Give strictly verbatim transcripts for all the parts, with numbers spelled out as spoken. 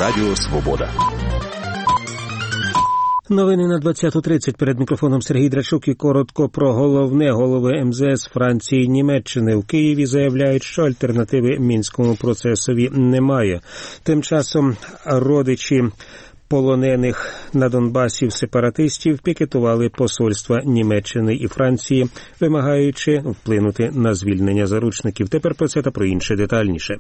Радіо Свобода. Новини на двадцяту тридцять. Перед мікрофоном Сергій Драчук і коротко про головне. Голови ем зе ес Франції і Німеччини в Києві заявляють, що альтернативи Мінському процесові немає. Тим часом родичі полонених на Донбасі сепаратистів пікетували посольства Німеччини і Франції, вимагаючи вплинути на звільнення заручників. Тепер про це та про інше детальніше.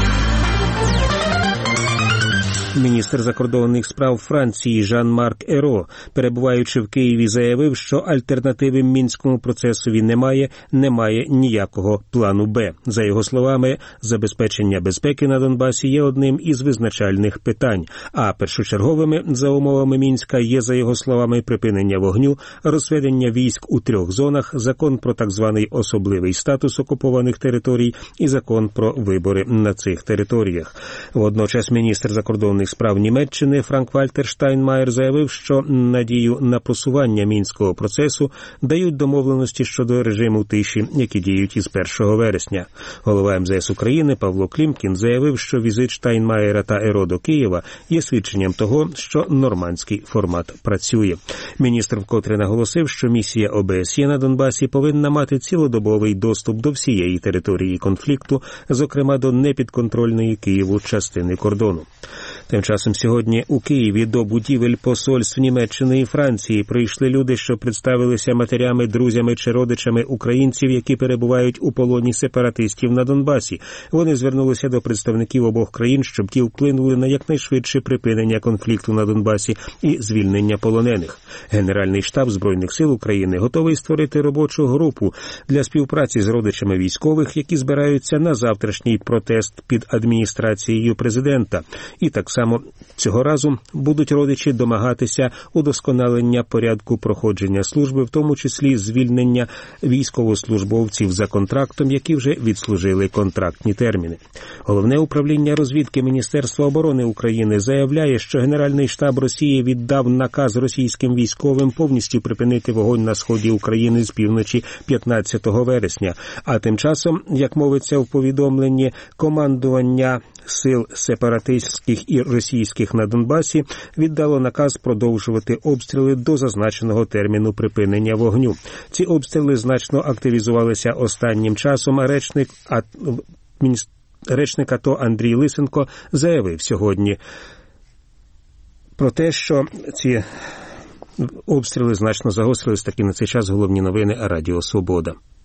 Міністр закордонних справ Франції Жан-Марк Еро, перебуваючи в Києві, заявив, що альтернативи Мінському процесові немає, немає ніякого плану Б. За його словами, забезпечення безпеки на Донбасі є одним із визначальних питань, а першочерговими за умовами Мінська є, за його словами, припинення вогню, розведення військ у трьох зонах, закон про так званий особливий статус окупованих територій і закон про вибори на цих територіях. Водночас міністр закордонних справ Німеччини Франк-Вальтер Штайнмаєр заявив, що надію на просування Мінського процесу дають домовленості щодо режиму тиші, які діють із першого вересня. Голова ем зе ес України Павло Клімкін заявив, що візит Штайнмаєра та Еро до Києва є свідченням того, що нормандський формат працює. Міністр вкотре наголосив, що місія о бе ес є на Донбасі повинна мати цілодобовий доступ до всієї території конфлікту, зокрема до непідконтрольної Києву частини кордону. Тим часом сьогодні у Києві до будівель посольств Німеччини і Франції прийшли люди, що представилися матерями, друзями чи родичами українців, які перебувають у полоні сепаратистів на Донбасі. Вони звернулися до представників обох країн, щоб ті вплинули на якнайшвидше припинення конфлікту на Донбасі і звільнення полонених. Генеральний штаб Збройних сил України готовий створити робочу групу для співпраці з родичами військових, які збираються на завтрашній протест під адміністрацією президента. І так само цього разу будуть родичі домагатися удосконалення порядку проходження служби, в тому числі звільнення військовослужбовців за контрактом, які вже відслужили контрактні терміни. Головне управління розвідки Міністерства оборони України заявляє, що Генеральний штаб Росії віддав наказ російським військовим повністю припинити вогонь на сході України з півночі п'ятнадцятого вересня. А тим часом, як мовиться в повідомленні, командування сил сепаратистських і російських на Донбасі віддало наказ продовжувати обстріли до зазначеного терміну припинення вогню. Ці обстріли значно активізувалися останнім часом, а речник, а, міністр, речник АТО Андрій Лисенко заявив сьогодні про те, що ці обстріли значно загострились. Такі на цей час головні новини Радіо Свобода.